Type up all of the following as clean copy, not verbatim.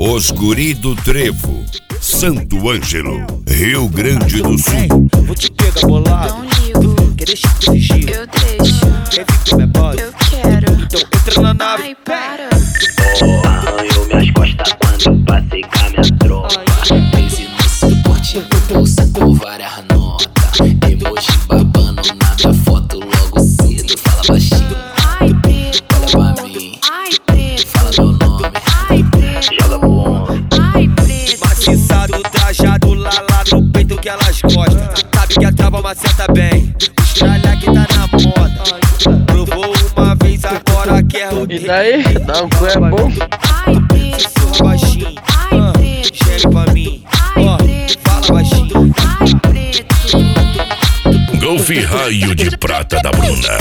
Os Guri do Trevo, Santo Ângelo, Rio Grande do Sul. Vou te pegar bolado. Não ligo. Quer deixar de exigir? Eu deixo. Quer vir com minha base? Eu quero. Então entra na nave. Ai, para. Arranhou minhas costas quando eu passei com a minha tropa. 13 no suporte, bolsa com várias notas. Emoji babando na minha foto logo cedo. Fala baixinho, Ai, preto. olha pra mim. Ai, preto. Fala meu nome, Ai, preto. joga pro ombro. Ai, preto. Maciçado, trajado lá no peito que elas gostam. Sabe que a trava maceta bem. Estralha que tá na moda. Provou uma vez, agora quer o E daí? Dá um cu é bom? Ai, preto. Sussurra baixinho. Ai, preto. Chega pra mim. Ai, preto. Fala baixinho. Ai, preto. Golfe Raio de Prata da Bruna.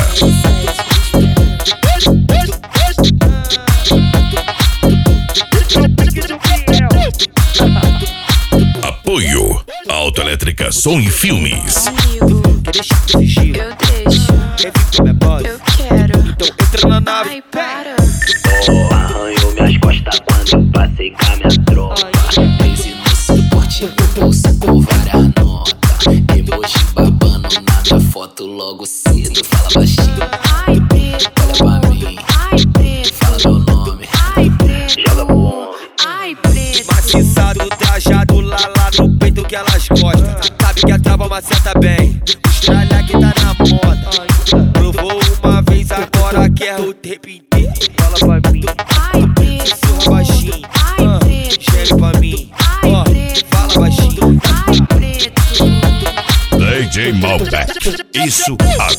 Apoio Autoelétrica Som e Filmes. Não ligo. Quer deixar de exigir? Eu deixo. Quer vir com minha base? Eu quero. Então entra na nave. Ai, para. Arranhou minhas costas quando eu passei com a minha tropa. 13 no suporte, bolsa com várias notas. Emoji babando na minha foto logo cedo. Fala baixinho, Ai, preto. olha pra mim. Ai, preto. Fala meu nome, Ai, preto. joga pro ombro. Ai, preto. Maciçado, trajado lá no peito que elas gostam. Sabe que a trava maceta bem. Estralha que tá na moda. Provou uma vez, agora quer o tempo inteiro. Fala pra mim. Ai, preto. Sussurra baixinho. Ai, preto. Chega pra mim. Ai, preto. Fala baixinho. Ai, preto. DJ Malbec. Isso